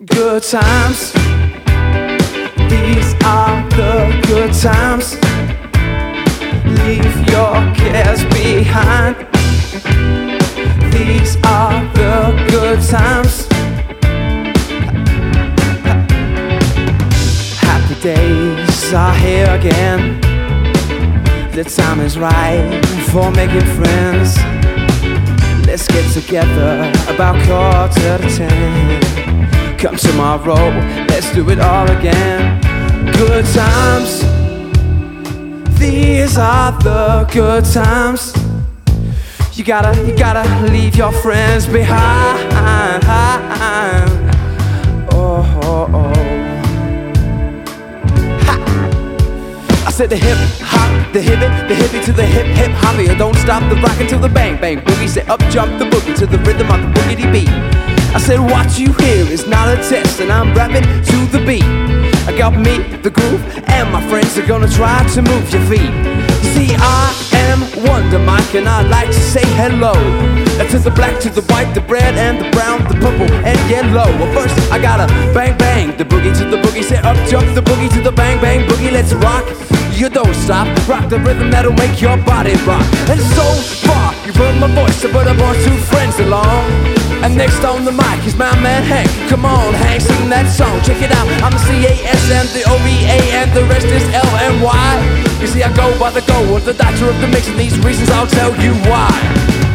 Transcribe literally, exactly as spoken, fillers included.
Good times, these are the good times. Leave your cares behind. These are the good times. Happy days are here again. The time is right for making friends. Let's get together about quarter to ten. Come tomorrow, let's do it all again. Good times, these are the good times. You gotta, you gotta leave your friends behind. Oh, oh, oh. Ha. I said the hip hop, the hippie, the hippie to the hip hip hoppy. Don't stop the rock until the bang bang boogie. Say up jump the boogie to the rhythm of the boogity beat. I said what you hear is not a test, and I'm rapping to the beat. I got me, the groove, and my friends are gonna try to move your feet. You see, I am Wonder Mike, and I like to say hello to the black, to the white, the red, and the brown, the purple, and yellow. Well, first I gotta bang bang the boogie to the boogie. Say up jump the boogie to the bang bang boogie. Let's rock. You don't stop, rock the rhythm that'll make your body rock. And so far, you've heard my voice, but I brought two friends along. And next on the mic is my man Hank. Come on, Hank, sing that song. Check it out, I'm the C A S and the O V A, and the rest is L and Y. You see, I go by the go of the doctor of the mix, and these reasons I'll tell you why.